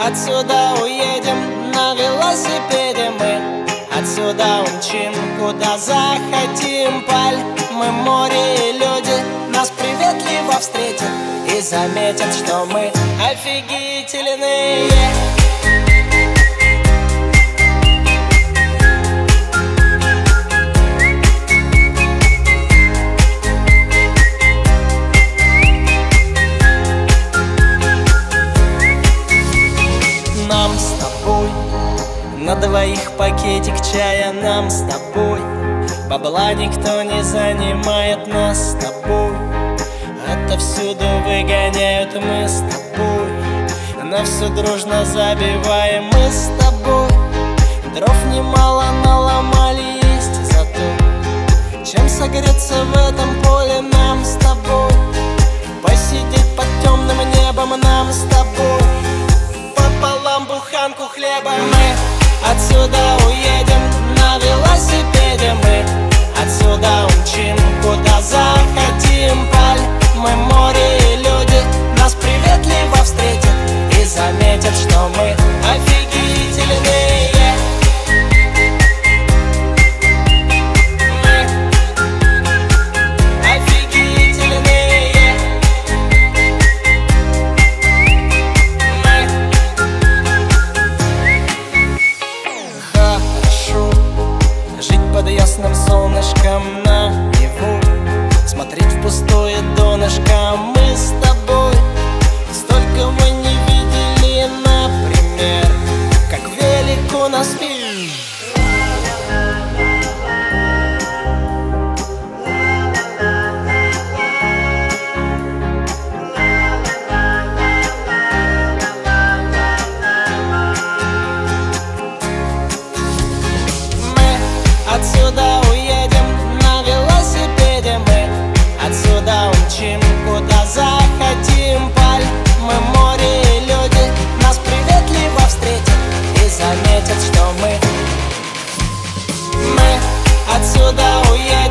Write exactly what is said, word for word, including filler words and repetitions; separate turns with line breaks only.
отсюда уедем на велосипеде мы. Отсюда умчим, куда захотим. Паль, мы море и люди нас приветливо встретят и заметят, что мы офигительные. Нам с тобой на двоих пакетик чая, нам с тобой бабла никто не занимает, нас с тобой отовсюду выгоняют, мы с тобой на все дружно забиваем, мы с тобой дров немало наломали, есть зато чем согреться в этом поле. Нам с тобой посидеть под темным небом, нам с тобой пополам буханку хлеба. Мы отсюда уедем на велосипеде мы. Отсюда умчим, куда захотим. Паль, мы море и люди нас приветливо встретят и заметят, что мы офигительные. Под ясным солнышком наяву смотреть в пустое донышко. Мы с тобой столько мы не видели, например, как велик у нас мир. Отсюда уедем на велосипеде мы. Отсюда умчим, куда захотим. Паль, мы море и люди нас приветливо встретят и заметят, что мы Мы отсюда уедем